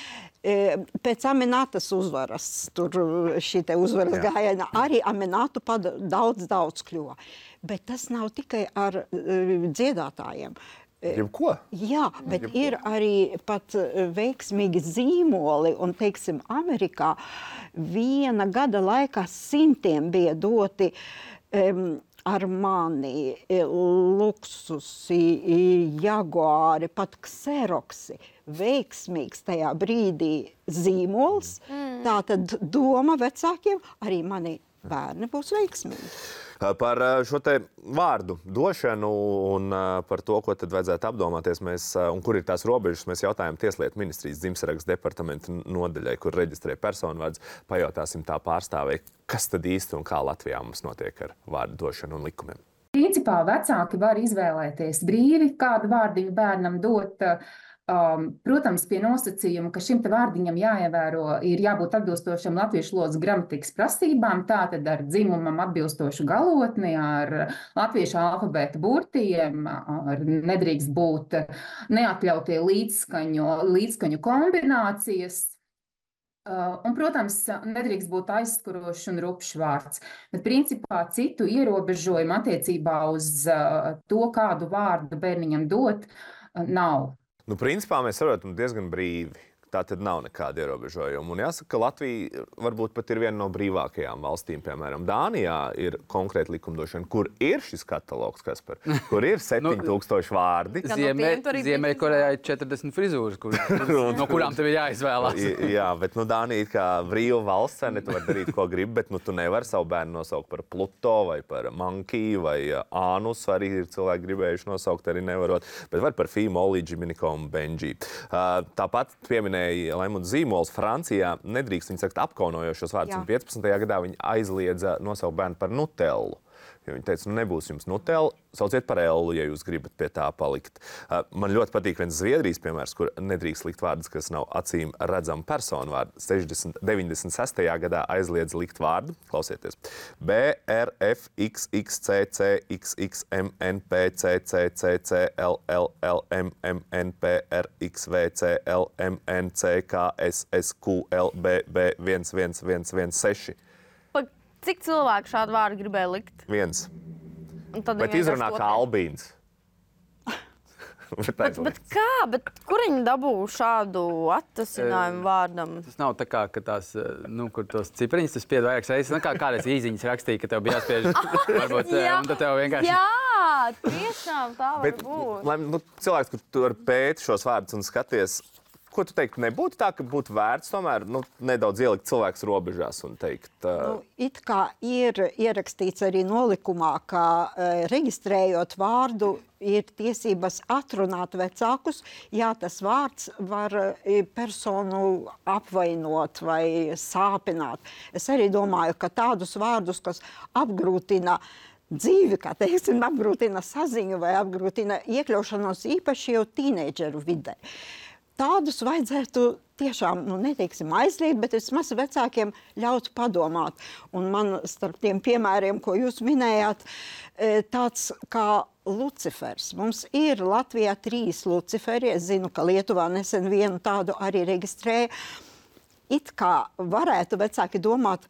Pēc Aminatas uzvaras, tur šī te uzvaras gājiena, arī Aminatu pat daudz, daudz kļuva. Bet tas nav tikai ar uh, dziedātājiem. Jebko? Jā, bet Jebko. Ir arī pat veiksmīgi zīmoli, un, teiksim, Amerikā viena gada laikā simtiem bija doti um, Armani, Luksusi, Jaguāri, pat Xeroxi. Veiksmīgs tajā brīdī zīmols. Mm. Tātad doma vecākiem, arī mani bērni būs veiksmīgi. Par šo te vārdu došanu un par to, ko tad vajadzētu apdomāties, mēs, un kur ir tās robežas, mēs jautājam Tieslietu ministrijas dzimtsarakstu departamenta nodaļai, kur reģistrē personvārds. Pajautāsim tā pārstāvei, kas tad īsti un kā Latvijā mums notiek ar vārdu došanu un likumiem. Principā vecāki var izvēlēties brīvi, kādu vārdiņu bērnam dot. Um, protams, pie nosacījuma, ka šim te vārdiņam jāievēro, ir jābūt atbilstošam latviešu valodas gramatikas prasībām, tātad ar dzimumam atbilstošu galotni, ar latviešu alfabēta burtiem, ar nedrīkst būt neatļautie līdzskaņu, līdzskaņu kombinācijas. Uh, un, protams, nedrīkst būt aizskurošs un rupšs vārds. Bet, principā, citu ierobežojumu attiecībā uz uh, to, kādu vārdu bērniņam dot, uh, nav. Nu, principā mēs saprotam diezgan brīvi. Tā tad nav nekāda ierobežojuma. Un jāsaka, ka Latvija varbūt pat ir viena no brīvākajām valstīm. Piemēram, Dānijā ir konkrēti likumdošana, kur ir šis katalogs, Kaspar, kur ir septiņi tūkstoši vārdi. Ziemeļkorejā ir četrdesmit frizūras, kur, no kurām tev ir jāizvēlās. Jā, bet nu, Dānija ir kā brīva valsts, ne tu vari darīt, ko gribi, bet nu, tu nevari savu bērnu nosaukt par Pluto vai par Monkiju vai Ānus. Arī ir cilvēki gribējuši nosaukt, arī nevarot. Bet var par Fī, Molī, Džiminiku un Benģī. Tāpat pieminēja Laimuns Zīmols, Francijā nedrīkst viņi sakt apkaunojošos vārdus. piecpadsmitajā gadā viņi aizliedza nosaukt bērnu par Nutellu. Jo viņi teica, nu nebūs jums Nutella, sauciet par Ellu, ja jūs gribat pie tā palikt. Man ļoti patīk viens Zviedrijas piemērs, kur nedrīkst likt vārdus, kas nav acīm redzama personu vārdu. sešdesmit, deviņdesmit sestajā gadā aizliedz likt vārdu, klausieties, B, R, F, X, X, C, C, X, X, M, N, P, C, C, C, C, L, L, L, M, M, N, P, R, X, V, C, L, M, N, C, K, S, S, Q, L, B, B, viens, viens, viens, viens, seši. Cik cilvēku šādu vārdu gribēja likt? Viens. Bet izrunā kā Albīns. bet, bet kā? Bet kur viņi dabū šādu attasinājumu vārdam? Tas nav tā kā, ka tās, nu, kur tos cipariņus tu spied vairākas reizes. Nu, kā kādreiz īziņas rakstīja, ka tev bija jāspiež, varbūt, un tad tev vienkārši... Jā, tiešām tā var bet, būt. Lai, nu, cilvēks, kur tu ar pēti šos vārdus un skaties, ko tu teikt, nebūtu tā, ka būtu vērts tomēr nu, nedaudz ielikt cilvēks robežās un teikt? Uh... Nu, it kā ir ierakstīts arī nolikumā, ka uh, reģistrējot vārdu ir tiesības atrunāt vecākus, ja tas vārds var uh, personu apvainot vai sāpināt. Es arī domāju, ka tādus vārdus, kas apgrūtina dzīvi, kā teiksim, apgrūtina saziņu vai apgrūtina iekļaušanos īpaši jau tīneidžeru vidē. Tādus vajadzētu tiešām, nu, neteiksim aizliegt, bet vismaz vecākiem ļaut padomāt. Un man starp tiem piemēriem, ko jūs minējāt, tāds kā Lucifers. Mums ir Latvijā trīs Luciferi. Es zinu, ka Lietuvā nesen vienu tādu arī reģistrēja. It kā varētu vecāki domāt,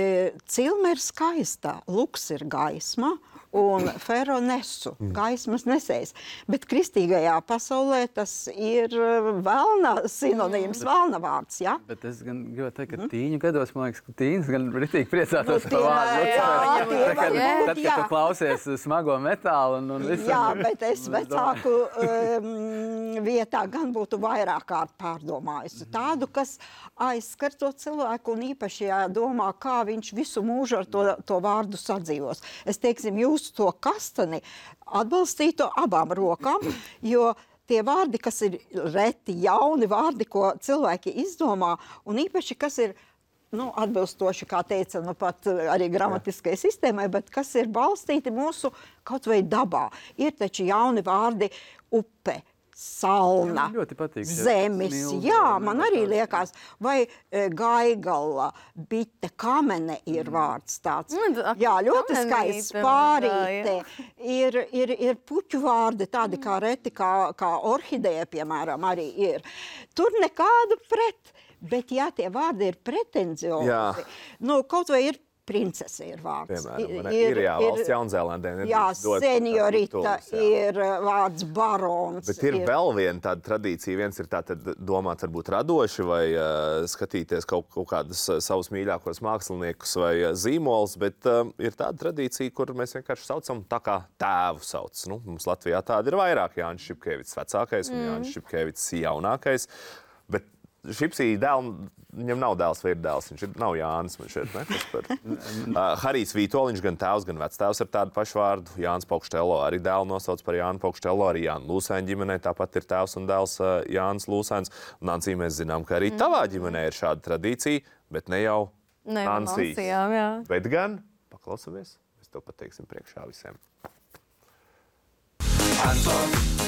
cilme ir skaista, luks ir gaisma, un fero nesu, gaismas nesējs. Bet kristīgajā pasaulē tas ir velna sinonīms, velna vārds, ja? Bet es gan gribētu teikt, ka tīņu gados, man liekas, ka tīņas gan ritīgi priecātos Nu, par vārdu. tie- jā, tie Tad, kad, var būt, tad, jā. kad tu klausies smago metālu un, un visu. Jā, bet es vecāku um, vietā gan būtu vairāk kārt pārdomājusi. Tādu, kas aizskar to cilvēku un īpaši jādomā, kā viņš visu mūžu ar to, to vārdu sadzīvos. Es teiksim, jūs to kastani atbalstītu abām rokām, jo tie vārdi, kas ir reti, jauni vārdi, ko cilvēki izdomā, un īpaši, kas ir nu, atbilstoši, kā teica, nu, pat arī gramatiskai sistēmai, bet kas ir balstīti mūsu kaut vai dabā. Ir taču jauni vārdi upe, salna, Jā, ļoti patīk, ja zemes. smilga, Jā, un man arī liekas, vai e, gaigala, bite, kamene ir vārds tāds. Mm, tā- Jā, ļoti kamenīte, skaists, jā, pārīte. Ir, ir, ir puķu vārdi, tādi kā reti, kā, kā orhideja, piemēram, arī ir. Tur nekādu pret, bet jā, tie vārdi ir pretenziozi. Jā. Nu, kaut vai ir princese ir vārds. Piemēram, ir, ir jā, valsts Jaunzēlandē. Jā, seniorita ir vārds barons. Bet ir, ir vēl viena tāda tradīcija. Viens ir tātad domāts varbūt radoši vai uh, skatīties kaut, kaut kādus uh, savus mīļākos māksliniekus vai uh, zīmolus, bet uh, ir tāda tradīcija, kur mēs vienkārši saucam tā kā tēvu sauc. Nu, mums Latvijā tāda ir vairāk. Jānis Šipkevits vecākais un mm. Jānis Šipkevits jaunākais. Bet Šipsī dēl, viņam nav dēls vai ir dēls, viņš ir, nav Jānis, man šeit, ne? Par. uh, Harijs Vītoliņš, gan tēvs, gan vectēvs ar tādu pašu vārdu. Jānis Paukštello arī dēlu nosauc par Jānu Paukštello, arī Jānu Lūsēņu ģimenē, tāpat ir tēvs un dēls uh, Jānis Lūsēns. Un Nancī, mēs zinām, ka arī tavā ģimenē ir šāda tradīcija, bet ne jau Ne jau Nancīs. Nancijām, jā. Bet gan, paklausamies, mēs to pateiksim priekšā visiem. Anton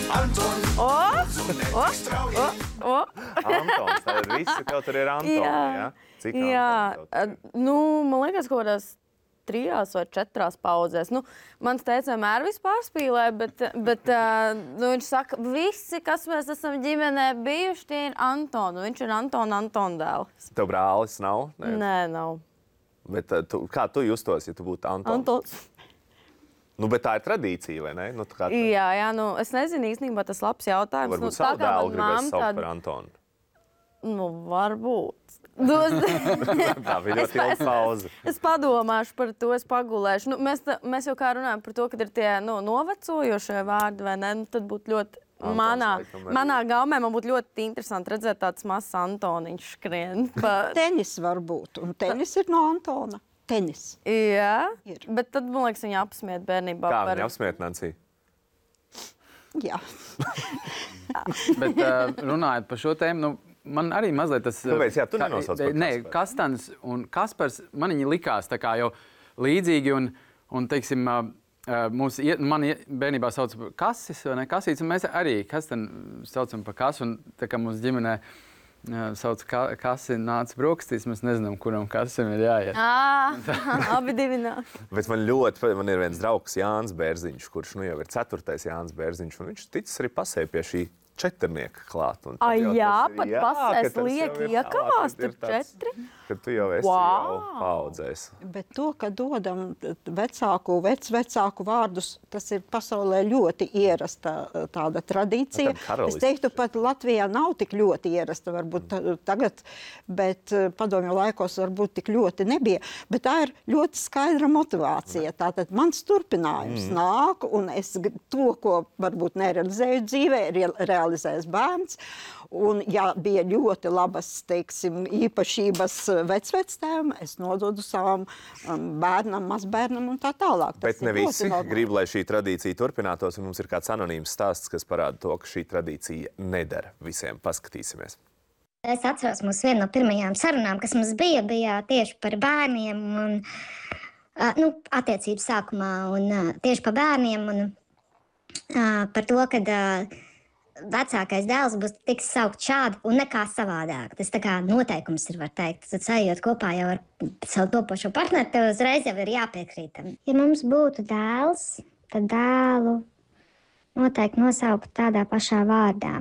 O, o, o, o. Antons, tad visi tev tur ir Antoni, jā? Cik Jā, Antoni tev tur ir? nu, man liekas, kaut kādās trijās vai četrās paudzēs. Nu, mans teica vienmēr vispār spīlē, bet, bet uh, nu, viņš saka, visi, kas mēs esam ģimenē bijuši, tie ir Antoni. Viņš ir Antona Antona dēls. Tev brālis nav? Nē. Nē, nav. Bet uh, tu, kā tu justos, ja tu būtu Antons? Antons. Nu, bet tā ir tradīcija, vai ne? Nu, tā kā tā... Jā, jā, nu, es nezinu īstenībā tas labs jautājums. Varbūt nu, savu tā kā dēlu man gribēs mamma saukt tāda- par Antonu. Nu, varbūt. Nu, es- Tā bija ļoti ilga pauze. Es padomāšu par to, es pagulēšu. Nu, mēs, ta- mēs jau kā runājam par to, ka ir tie nu, novecojošie vārdi, vai ne? Nu, tad būtu ļoti, Antons manā, laikam arī. manā gaumē man būtu ļoti interesanti redzēt tāds mazs Antoniņš skrien. Pa... Tenis var būt, un tenis ir no Antona. Tenis. Jā, Ir. bet tad, man liekas, viņa apsmiet bērnībā. Kā par- viņa apsmiet, Nancy? Jā. Bet uh, runājot par šo tēmu, nu, man arī mazliet tas... Kāpēc? Jā, tu ka- nenosauc par Nē, Kasparu. Kastans un Kaspars man viņi likās tā kā jau līdzīgi un, un teiksim, uh, uh, mūs, ie- man ie- bērnībā sauc par Kasis vai ne, Kasīts, un mēs arī Kastanu saucam par Kasu, un tā kā mūsu ģimenē uh, sauc ka, Kasi nāca brokastīs, mēs nezinām, kuram Kasim ir jāiet. Ā, abi divi nāk. Bet man ļoti, man ir viens draugs Jānis Bērziņš, kurš nu jau ir ceturtais Jānis Bērziņš, un viņš ticis arī pasēja pie šī četrnieka klāt. Un tad Ai, jau jā, tas ir- pat jā, pasēs ka tas jau liek ir tā, iekavās, kad ir tur tāds- četri. Kad tu jau esi Wow! jau paudzēs. Bet to, ka dodam vecāku, vecvecāku vārdus, tas ir pasaulē ļoti ierasta tāda tradīcija. Tā karalists. Es teiktu, pat Latvijā nav tik ļoti ierasta, varbūt ta- tagad, bet eh, padomju laikos varbūt tik ļoti nebija. Bet tā ir ļoti skaidra motivācija. Tātad mans turpinājums mm. nāk, un es g- to, ko varbūt nerealizēju dzīvē, re realizēs bērns. Un, ja bija ļoti labas, teiksim, īpašības vecvectēvam, es nododu savam um, bērnam, mazbērnam un tā tālāk. Tas Bet ne ir ļoti visi normāli. grib, lai šī tradīcija turpinātos, un mums ir kāds anonīms stāsts, kas parāda to, ka šī tradīcija nedara visiem. Paskatīsimies. Es atceros mūsu vienu no pirmajām sarunām, kas mums bija, bija tieši par bērniem un, uh, nu, attiecību sākumā, un uh, tieši par bērniem un uh, par to, kad uh, vecākais dēls būs tiks saukt šādi un nekā savādāk. Tas tā kā noteikums ir, var teikt. Tad sajūt kopā jau ar savu topošo partneri, tev uzreiz jau ir jāpiekrīt tam. Ja mums būtu dēls, tad dēlu noteikti nosaukt tādā pašā vārdā.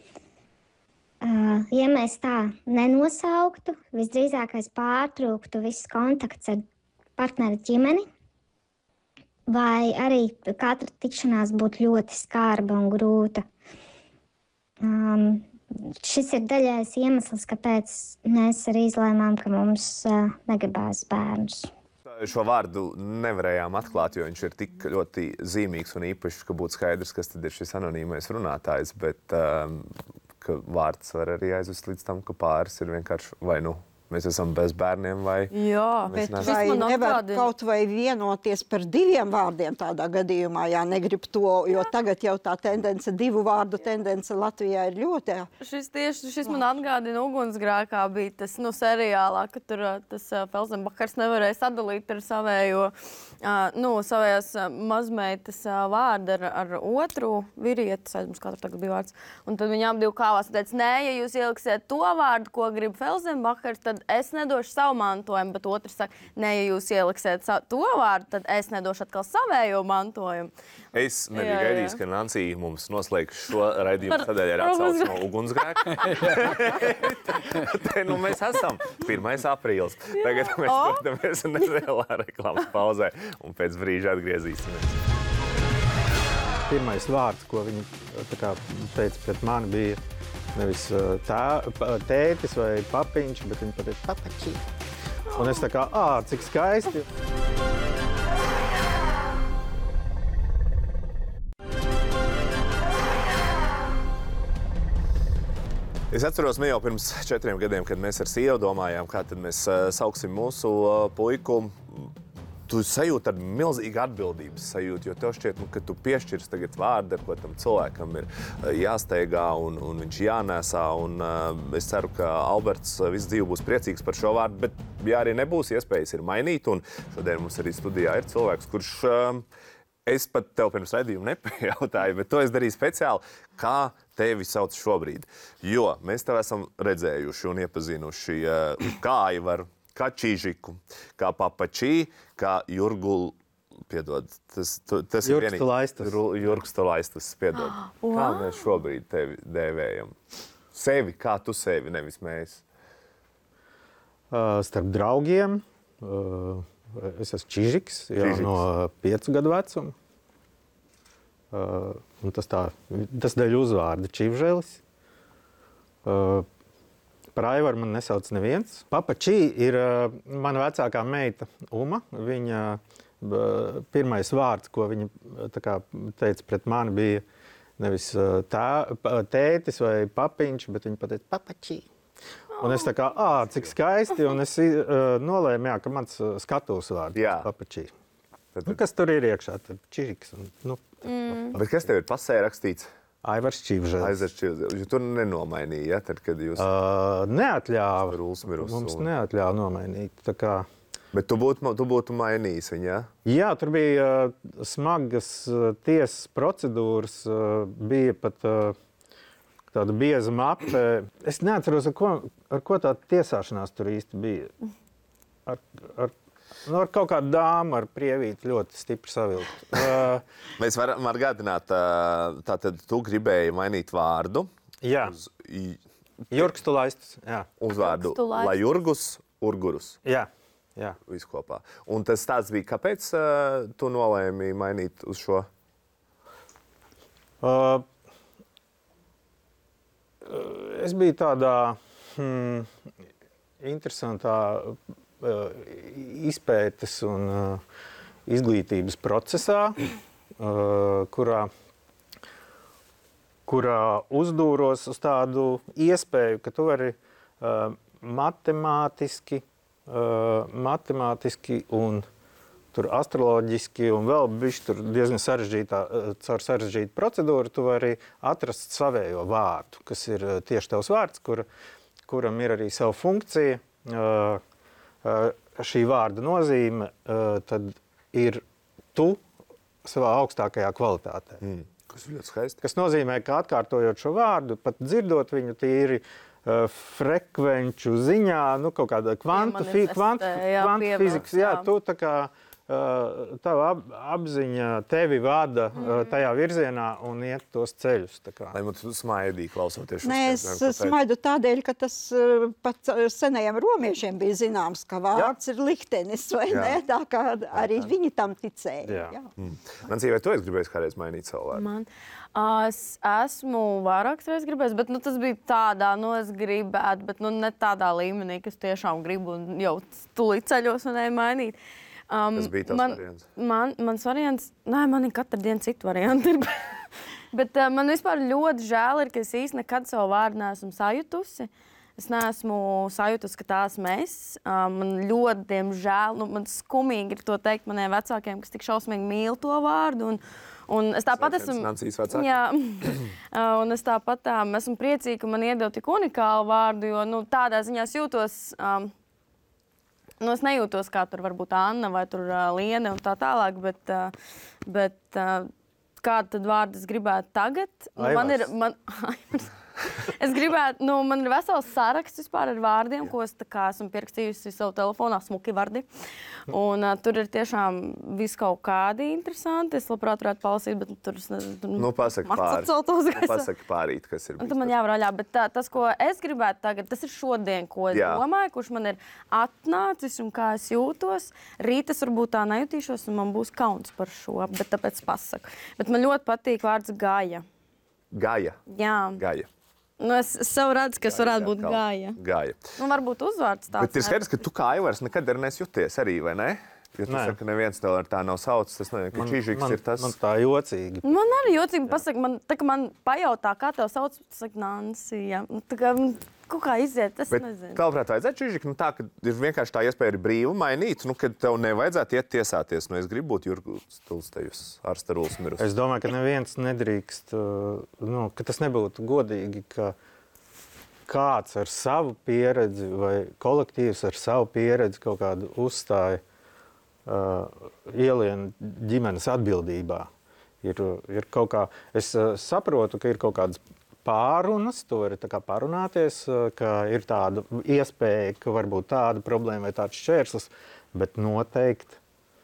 Uh, ja mēs tā nenosauktu, visdrīzākais pārtrūktu viss kontakts ar partneri ģimeni, vai arī katra tikšanās būtu ļoti skarba un grūta. Um, šis ir daļais iemesls, kāpēc mēs arī izlēmām, ka mums uh, negribās bērnus. Šo vārdu nevarējām atklāt, jo viņš ir tik ļoti zīmīgs un īpašs, ka būtu skaidrs, kas tad ir šis anonīmais runātājs, bet um, ka vārds var arī aizvest līdz tam, ka pāris ir vienkārši vai nu mēs esam bez bērniem vai... Jā, Mēs Bet neesam- vai man nevar atgādina- kaut vai vienoties par diviem vārdiem tādā gadījumā, ja negrib to, jo tagad jau tā tendence, divu vārdu tendence Latvijā ir ļoti. Šis tieši šis man atgādina ugunsgrēkā bija tas nu, seriālā, ka tur ā, tas ā, Felsenbachers nevarēja sadalīt ar savējo, ā, nu, savējās ā, mazmeitas ā, vārdu ar, ar otru vīrieti, es aizmirsu, kā tur tagad bija vārds. Un tad viņām divi kāvās un teica, nē, ja jūs ieliksiet to vārdu, ko grib Felsenbachers, tad es nedošu savu mantojumu, bet otrs saka, nē, ja jūs ieliksiet sa- to vārdu, tad es nedošu atkal savējo mantojumu. Es nebiju Jā, jā. gaidījis, ka Nancy mums noslēgs šo raidījumu, Par- tādēļ ir par atsaucis no ugunsgrēka. Te nu mēs esam pirmais aprīlis. Tagad mēs O! dodamies nelielā reklāmas pauzē un pēc brīža atgriezīsimies. Pirmais vārds, ko viņi tā kā teica pret mani, bija nevis uh, tā, pa- tētis vai papiņš, bet viņi pateica papačī. Un es tā kā, ā, cik skaisti. Es atceros, ne jau pirms četriem gadiem, kad mēs ar sievu domājām, kā tad mēs uh, sauksim mūsu uh, puiku. Tu sajūti tādu milzīgu atbildības sajūtu, jo tev šķiet, nu, ka tu piešķirs tagad vārdu, ar ko tam cilvēkam ir uh, jāsteigā un, un viņš jānēsā. Un, uh, es ceru, ka Alberts uh, visu dzīvi būs priecīgs par šo vārdu, bet ja arī nebūs iespējas ir mainīt. Un šodien mums arī studijā ir cilvēks, kurš uh, Es pat tev pirms raidījuma nepajautāju, bet to es darīju speciāli, kā tevi sauc šobrīd. Jo mēs tev esam redzējuši un iepazinuši uh, kā Aivaru, kā Čižiku, kā Papačī, kā Jurgulu, piedod, tas, tas ir vienīgi. Jurkstulaistas. Jurkstulaistas, piedod. Wow. Kā mēs šobrīd tevi dēvējam? Sevi, kā tu sevi, nevis mēs? Uh, starp draugiem. Uh, Es esmu Čižiks, jau Čižiks. No piecu gadu vecuma. Uh, tas, tā, tas dēļ uzvārda Čivželis. Uh, par Aivaru man nesauc neviens. Papačī ir uh, mana vecākā meita Uma. Viņa uh, pirmais vārds, ko viņa tā kā, teica pret mani, bija nevis uh, tā, tētis vai papiņš, bet viņa pateica Papačī. Un es tā kā, ā, cik skaisti, un es uh, nolēmu, jā, ka mans uh, skatuves vārds ir Papačī. Tad, nu, kas tur ir iekšā? Tad Čižiks. Un, nu, mm. Bet kas tev ir pasē rakstīts? Aivars Čivželis. Aivars Čivželis. Jo tu nenomainīji, ja? Tad, kad jūs... Uh, neatļāva. Mirus, Mums un... neatļāva nomainīt. Tā kā... Bet tu būtu, tu būtu mainījis viņu, jā? Jā, tur bija uh, smagas uh, tiesas procedūras. Uh, bija pat... Uh, tāda bieza mape. Es neatceros, ar ko, ar ko tā tiesāšanās tur īsti bija. Ar, ar, nu, ar kaut kādu dāmu, ar prievīti ļoti stipri savilkt. Uh, Mēs varam atgādināt, tātad tu gribēji mainīt vārdu. Jā. Uz, Jurkstulaistas, jā. Uzvārdu Lajurgus, Urgurus. Jā, jā. Visu kopā. Un tas tāds bija, kāpēc uh, tu nolēmi mainīt uz šo? Uh, Es biju tādā hmm, interesantā uh, izpētes un uh, izglītības procesā, uh, kurā, kurā uzdūros uz tādu iespēju, ka tu vari uh, matemātiski, uh, matemātiski un tur astroloģiski un vēl bišķi tur diezgan sarežģītā, caur sarežģītu procedūru, tu vari atrast savējo vārdu, kas ir tieši tavs vārds, kur, kuram ir arī sava funkcija. Uh, uh, šī vārda nozīme uh, tad ir tu savā augstākajā kvalitātē. Mm, kas ir ļoti skaisti. Kas nozīmē, ka atkārtojot šo vārdu, pat dzirdot viņu tīri uh, frekvenču ziņā, nu kaut kāda kvantu, fi, kvantu, kvantu fizikas, jā, tu tā kā Uh, tava ap, apziņa tevi vada mm. uh, tajā virzienā un iet tos ceļus. Lai man tu smaidīji, klausoties. Nē, es smaidu tādēļ, ka tas uh, pat senajiem romiešiem bija zināms, ka vārds jā. Ir liktenis, vai jā. Ne? Tā kā arī jā. Viņi tam ticēja. Jā. Jā. Mm. Nancija, vai tu esi gribējis kādreiz mainīt savu vārdu? Man, es esmu vairākas reizes gribējis, bet nu, tas bija tādā, nu es gribētu, bet nu, ne tādā līmenī, kas tiešām gribu un jau tūlīt ceļos un mainīt. Um, Tas bija tavs man, variants? Man, mans variants, nē, man ir katru dienu citu variantu. Bet uh, man vispār ļoti žēl ir, ka es īsti nekad savu vārdu neesmu sajutusi. Es neesmu sajutusi, ka tās mēs. Uh, man ļoti, diemžēl, nu, man skumīgi ir to teikt maniem vecākiem, kas tik šausmīgi mīl to vārdu. Un, un es tāpat esmu... Nancijas vecāki? Jā. uh, un es tāpat tā, esmu priecīga, ka man iedeva tik unikālu vārdu, jo nu, tādā ziņā es jūtos... Um, Nu, es nejūtos kā tur varbūt Anna vai tur uh, Liene un tā tālāk, bet, uh, bet uh, kādu tad vārdu es gribētu tagad? Nu, man ir, man, es gribētu, nu, man ir vesels saraksts vispār ar vārdiem, ko es tā kā esmu pierakstījusi savu telefonā, smuki vārdi. Un uh, tur ir tiešām viss kaut kādi interesanti. Es labprāt varētu palasīt, bet tur es nezinu. Nu, pasaki pāri. Nu, pasaki pārīt, kas ir. Un tad man jāvar, bet tā, tas, ko es gribētu tagad, tas ir šodien, ko es jā. Domāju, kurš man ir atnācis un kā es jūtos. Rīt es varbūt tā nejutīšos un man būs kauns par šo, bet tāpēc pasaku. Bet man ļoti patīk vārds Gaja. Gaja? Jā. Gaja. Nu, es, es sev redzu, ka es varētu būt Gaja. Gaja. Nu, varbūt uzvārds tāds. Bet ir skaidrs, ka tu kā Aivars nekad arī nes jūties arī, vai ne? Jo tu saki, ka neviens tev ar tā nav saucis, tas ne, ka Čižiks ir tas. Man tā jocīgi. Man arī jocīgi pasaka, man, tā kā man pajautā, kā tev sauc, tu saki Nansi, jā. Tā kā kaut kā iziet, es bet nezinu. Bet tavuprāt vajadzētu Čižiku, nu tā, ka ir vienkārši tā iespēja ir brīva mainīt, nu, kad tev nevajadzētu iet tiesāties. Nu, es gribu būt Jurgis Tulstejus, Arsta Rūls mirus. Es domāju, ka neviens nedrīkst, nu, ka tas nebūtu godīgi, ka kāds ar savu pieredzi vai kolektīvs ar savu pieredzi kaut kādu uzstāju uh, ielien ģimenes atbildībā. Ir, ir kaut kā, es uh, saprotu, ka ir kaut kādas pārunas, to var tā kā parunāties, uh, ka ir tāda iespēja, ka varbūt tāda problēma vai tāds šķērslis, bet noteikti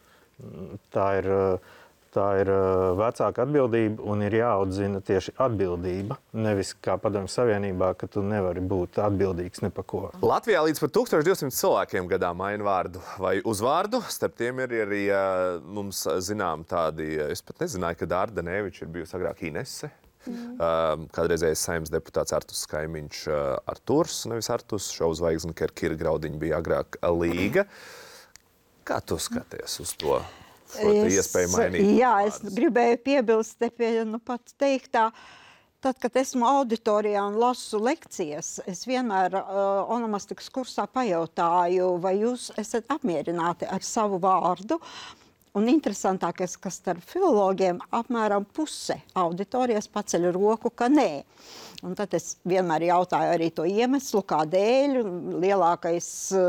tā ir, uh, tā ir uh, vecāka atbildība un ir jāaudzina tieši atbildība. Nevis kā Padomju Savienībā, ka tu nevari būt atbildīgs ne par ko. Latvijā līdz pat tūkstoš divsimt cilvēkiem gadā maina vārdu vai uzvārdu. Starp tiem ir arī uh, mums zinām tādi, es pat nezināju, ka Dārda Neviča ir bijusi agrāk Inese. Mm. Uh, kādreizējais Saeimas deputāts Artus Kaimiņš uh, Arturs, nevis Artus, šovu zvaigzne Kerkira Graudiņa bija agrāk Līga. Kā tu skaties uz to? Es, iespēju mainīt. Jā, es gribēju piebilst te pie, nu pat teiktā, tad, kad esmu auditorijā un lasu lekcijas, es vienmēr uh, onomastikas kursā pajautāju, vai jūs esat apmierināti ar savu vārdu. Un interesantākais, ka starp filologiem apmēram puse auditorijas paceļ roku, ka nē. Un tad es vienmēr jautāju arī to iemeslu, kādēļ. Lielākais,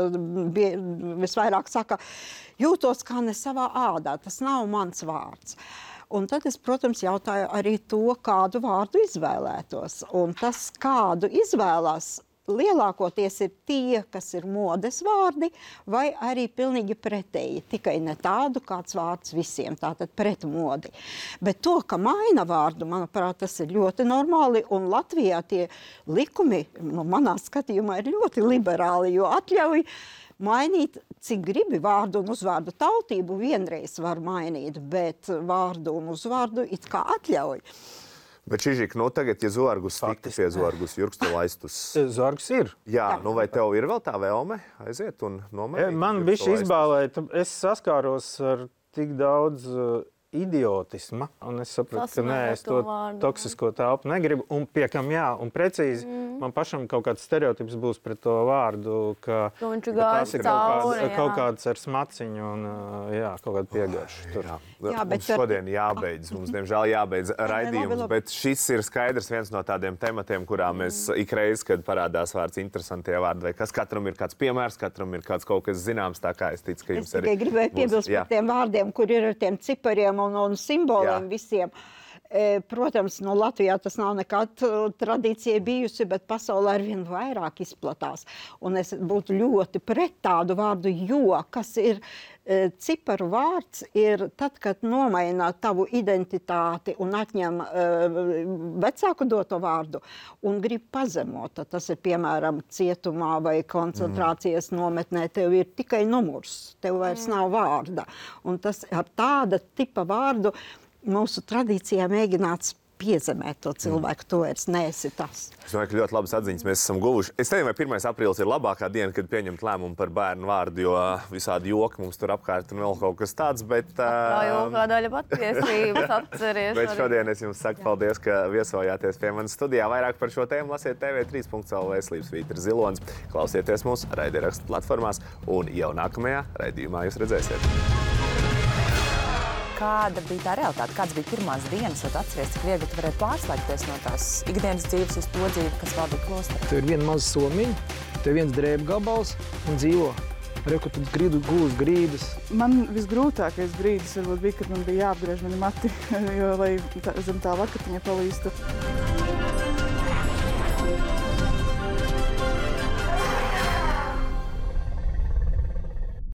visvairāk saka, jūtos kā ne savā ādā, tas nav mans vārds. Un tad es, protams, jautāju arī to, kādu vārdu izvēlētos. Un tas, kādu izvēlās, lielākoties ir tie, kas ir modes vārdi, vai arī pilnīgi pretēji. Tikai ne tādu, kāds vārds visiem, tātad pret modi. Bet to, ka maina vārdu, manuprāt, tas ir ļoti normāli, un Latvijā tie likumi, nu, manā skatījumā, ir ļoti liberāli, jo atļauj mainīt, cik gribi vārdu un uzvārdu tautību vienreiz var mainīt, bet vārdu un uzvārdu it kā atļauj. Bet Čižik, nu tagad, ja Zorgus tiktu pie Zorgus, Jurks tu laistus. Zorgus ir. Jā, nu vai tev ir vēl tā vēlme aiziet un nomainīt? Man bišķi izbālēt, es saskāros ar tik daudz uh, idiotisma, un es sapratu, ka nē, es to vārdu. Toksisko telpu negribu, un piekam jā, un precīzi mm. man pašam kaut kāds stereotips būs pret to vārdu, ka, ka tas ir kaut, kāds, kaut kāds ar smaciņu un jā, kaut kāda piegarša. Jā, jā, bet šodien jābeidz, mums diemžēl jābeidz raidījums, bet šis ir skaidrs viens no tādiem tematiem, kurā mēs ikreiz, kad parādās vārds interesantie vārdi, vai kas katram ir kāds piemērs, katram ir kāds kaut kas zināms, tā kā es ticu, ka jums arī... Es tikai gribēju piebilst par tiem vārdiem, kur ir ar tiem cipariem un, un simboliem jā. Visiem. Protams, no Latvijā tas nav nekad tradīcija bijusi, bet pasaulē arvien vairāk izplatās. Un es būtu ļoti pret tādu vārdu, jo, kas ir ciparu vārds, ir tad, kad nomaina tavu identitāti un atņem vecāku doto vārdu un grib pazemot. Tas ir, piemēram, cietumā vai koncentrācijas mm. nometnē, tev ir tikai numurs, tev vairs mm. nav vārda. Un tas ar tāda tipa vārdu mūsu tradīcijā mēģināts piezemēt to cilvēku, to vairs neesi tas. Es domāju, ka ļoti labas atziņas mēs esam guvuši. Es nezinu, vai pirmais aprīlis ir labākā diena, kad pieņemt lēmumu par bērnu vārdu, jo visādi joki mums tur apkārt un vēl kaut kas tāds, bet... Tā jokā daļa patiesības atceries. Bet šodien es jums saku paldies, ka viesojāties pie manas studijā. Vairāk par šo tēmu lasiet T V trīs punkts L V slīpst Vītra Zilonis. Klausieties mūs raidierakstu platformās un jau nākamajā raidījumā jūs redzēsiet. Kāda bija tā realitāte? Kāds bija pirmās dienas, vai atceries, cik viegli tu varēji pārslēgties no tās ikdienas dzīves uz to dzīvi, kas valdīja klosterā? Tev ir viena maza somiņa, tev viens drēbu gabals un dzīvo. Reku, tu grīdu gūs grīdas. Man visgrūtākais brīdis varbūt bija, kad man bija jāapgriež mani mati, jo, lai tā, zem tā lakatiņa palīstu.